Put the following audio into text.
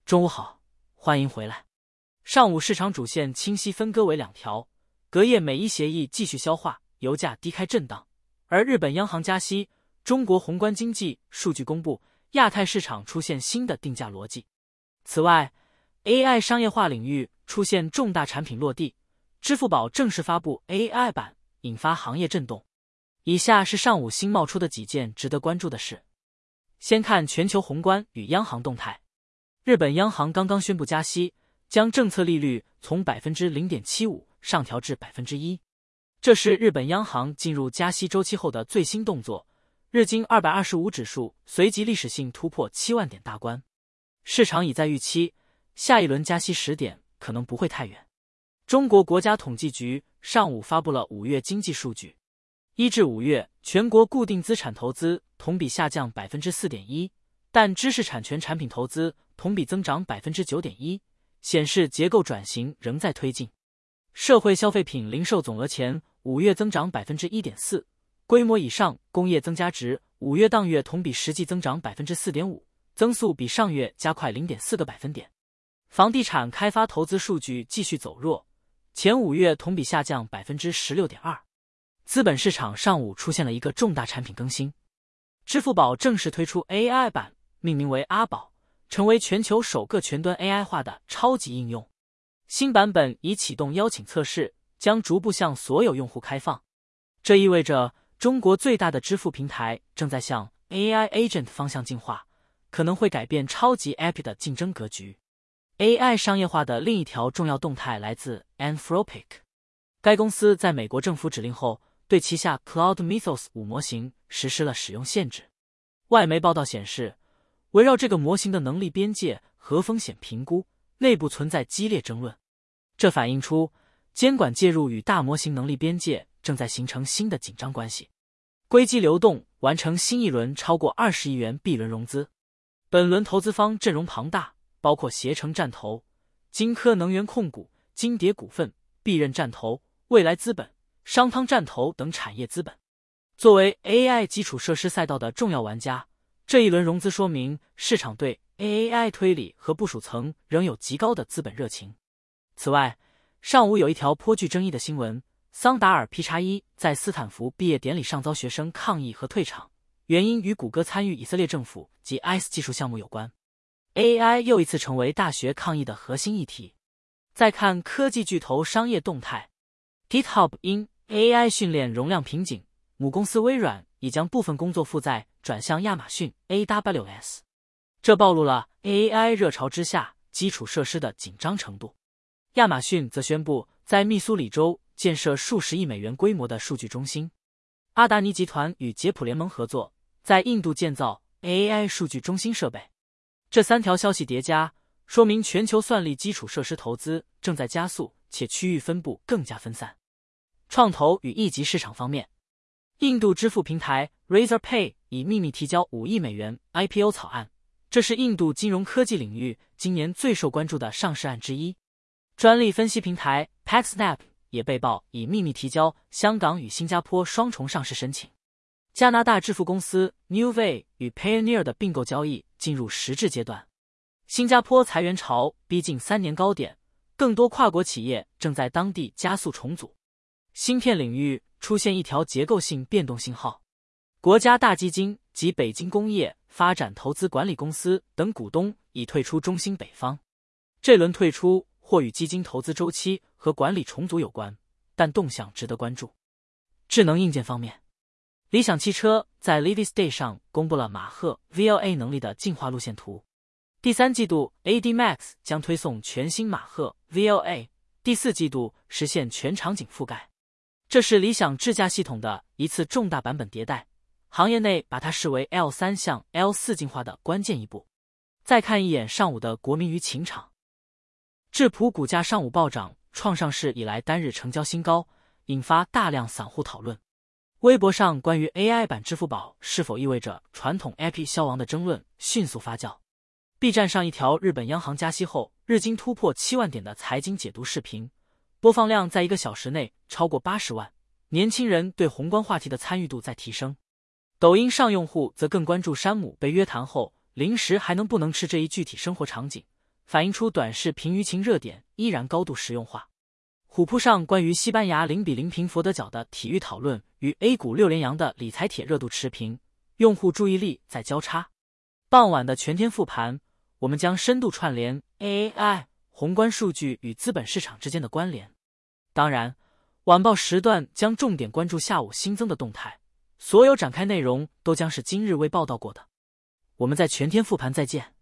中午好，欢迎回来。上午市场主线清晰分割为两条，隔夜美伊协议继续消化，油价低开震荡。而日本央行加息，中国宏观经济数据公布，亚太市场出现新的定价逻辑。此外 ，AI 商业化领域出现重大产品落地，支付宝正式发布 AI 版，引发行业震动。以下是上午新冒出的几件值得关注的事。先看全球宏观与央行动态。日本央行刚刚宣布加息，将政策利率从 0.75% 上调至 1%。这是日本央行进入加息周期后的最新动作。日经225指数随即历史性突破7万点大关，市场已在预期下一轮加息时点可能不会太远。中国国家统计局上午发布了5月经济数据，1至5月全国固定资产投资同比下降 4.1%， 但知识产权产品投资同比增长 9.1%， 显示结构转型仍在推进。社会消费品零售总额前5月增长 1.4%， 规模以上工业增加值5月当月同比实际增长 4.5%， 增速比上月加快 0.4个百分点。房地产开发投资数据继续走弱，前5月同比下降 16.2%。资本市场上午出现了一个重大产品更新，支付宝正式推出 AI 版，命名为阿宝，成为全球首个全端 AI 化的超级应用。新版本已启动邀请测试，将逐步向所有用户开放。这意味着中国最大的支付平台正在向 AI Agent 方向进化，可能会改变超级 App 的竞争格局。AI 商业化的另一条重要动态来自 Anthropic， 该公司在美国政府指令后，对旗下 Cloud Mythos 5模型实施了使用限制。外媒报道显示，围绕这个模型的能力边界和风险评估，内部存在激烈争论。这反映出监管介入与大模型能力边界正在形成新的紧张关系。硅基流动完成新一轮超过20亿元 B 轮融资，本轮投资方阵容庞大，包括携程战投、金科能源控股、金蝶股份、必任战投、未来资本、商汤战投等产业资本。作为 AI 基础设施赛道的重要玩家，这一轮融资说明市场对 AI 推理和部署层仍有极高的资本热情。此外，上午有一条颇具争议的新闻，桑达尔 P.1 在斯坦福毕业典礼上遭学生抗议和退场，原因与谷歌参与以色列政府及 ICE 技术项目有关。AI 又一次成为大学抗议的核心议题。再看科技巨头商业动态， GitHub 因 AI 训练容量瓶颈，母公司微软已将部分工作负载转向亚马逊 AWS， 这暴露了 AI 热潮之下基础设施的紧张程度。亚马逊则宣布在密苏里州建设数十亿美元规模的数据中心。阿达尼集团与捷普联盟合作，在印度建造 AI 数据中心设备。这3条消息叠加，说明全球算力基础设施投资正在加速，且区域分布更加分散。创投与一级市场方面，印度支付平台 Razorpay 已秘密提交5亿美元 IPO 草案，这是印度金融科技领域今年最受关注的上市案之一。专利分析平台 PaxSnap 也被曝已秘密提交香港与新加坡双重上市申请。加拿大支付公司 Nuvei 与 Payoneer 的并购交易进入实质阶段。新加坡裁员潮逼近3年高点，更多跨国企业正在当地加速重组。芯片领域出现一条结构性变动信号，国家大基金及北京工业发展投资管理公司等股东已退出中芯北方。这轮退出或与基金投资周期和管理重组有关，但动向值得关注。智能硬件方面，理想汽车在 Leadys Day 上公布了马赫 VLA 能力的进化路线图。第3季度 AD Max 将推送全新马赫 VLA， 第4季度实现全场景覆盖。这是理想智驾系统的一次重大版本迭代，行业内把它视为 L3 向 L4 进化的关键一步。再看一眼上午的国民舆情场，智谱股价上午暴涨，创上市以来单日成交新高，引发大量散户讨论。微博上关于 AI 版支付宝是否意味着传统 App 消亡的争论迅速发酵。B 站上一条日本央行加息后日经突破7万点的财经解读视频，播放量在1个小时内超过80万，年轻人对宏观话题的参与度在提升。抖音上用户则更关注山姆被约谈后零食还能不能吃这一具体生活场景， 反映出短视频舆情热点依然高度实用化。虎扑上关于西班牙0-0平佛得角的体育讨论与 A 股6连阳的理财帖热度持平，用户注意力在交叉。傍晚的全天复盘，我们将深度串联 AI、宏观数据与资本市场之间的关联。当然，晚报时段将重点关注下午新增的动态，所有展开内容都将是今日未报道过的。我们在全天复盘再见。